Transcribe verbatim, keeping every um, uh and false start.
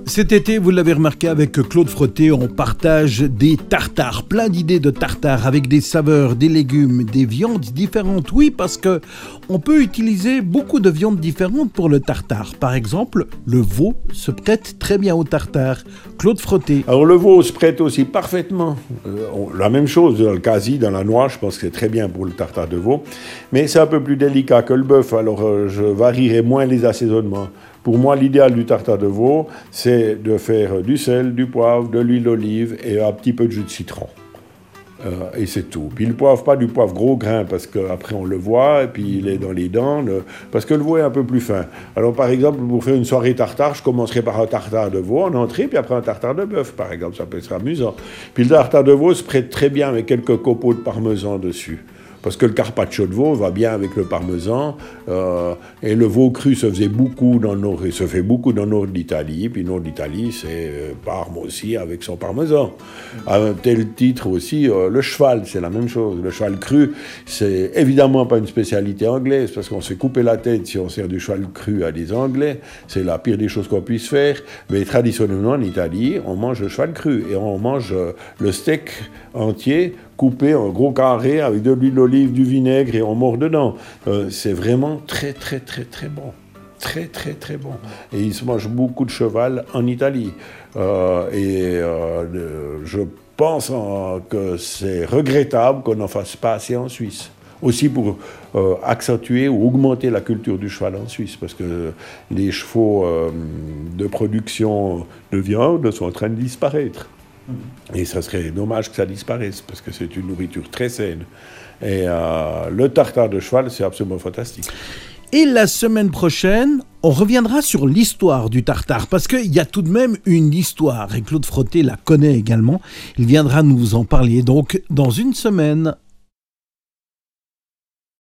Cet été, vous l'avez remarqué avec Claude Frotté, on partage des tartares, plein d'idées de tartares avec des saveurs, des légumes, des viandes différentes. Oui, parce que on peut utiliser beaucoup de viandes différentes pour le tartare. Par exemple, le veau se prête très bien au tartare. Claude Frotté. Alors le veau se prête aussi parfaitement. Euh, on, la même chose dans le quasi, dans la noix, je pense que c'est très bien pour le tartare de veau. Mais c'est un peu plus délicat que le bœuf, alors euh, je varierai moins les assaisonnements. Pour moi, l'idéal du tartare de veau, c'est de faire du sel, du poivre, de l'huile d'olive et un petit peu de jus de citron. Euh, et c'est tout. Puis le poivre, pas du poivre gros grain, parce qu'après on le voit, et puis il est dans les dents, le... parce que le veau est un peu plus fin. Alors par exemple, pour faire une soirée tartare, je commencerai par un tartare de veau en entrée, puis après un tartare de bœuf, par exemple, ça peut être amusant. Puis le tartare de veau se prête très bien avec quelques copeaux de parmesan dessus. Parce que le carpaccio de veau va bien avec le parmesan, euh, et le veau cru se faisait beaucoup dans le nord, et se fait beaucoup dans le nord d'Italie, puis le nord d'Italie, c'est euh, Parme aussi avec son parmesan. À un tel titre aussi, euh, le cheval, c'est la même chose. Le cheval cru, c'est évidemment pas une spécialité anglaise, parce qu'on se fait couper la tête si on sert du cheval cru à des Anglais, c'est la pire des choses qu'on puisse faire, mais traditionnellement en Italie, on mange le cheval cru, et on mange euh, le steak entier, coupé en gros carrés avec de l'huile d'olive, du vinaigre et on mord dedans. Euh, c'est vraiment très très très très bon. Très très très bon. Et il se mange beaucoup de cheval en Italie. Euh, et euh, je pense en, que c'est regrettable qu'on n'en fasse pas assez en Suisse. Aussi pour euh, accentuer ou augmenter la culture du cheval en Suisse, parce que les chevaux euh, de production de viande sont en train de disparaître. Et ça serait dommage que ça disparaisse, parce que c'est une nourriture très saine. Et euh, le tartare de cheval, c'est absolument fantastique. Et la semaine prochaine, on reviendra sur l'histoire du tartare, parce qu'il y a tout de même une histoire, et Claude Frotté la connaît également. Il viendra nous en parler, donc, dans une semaine.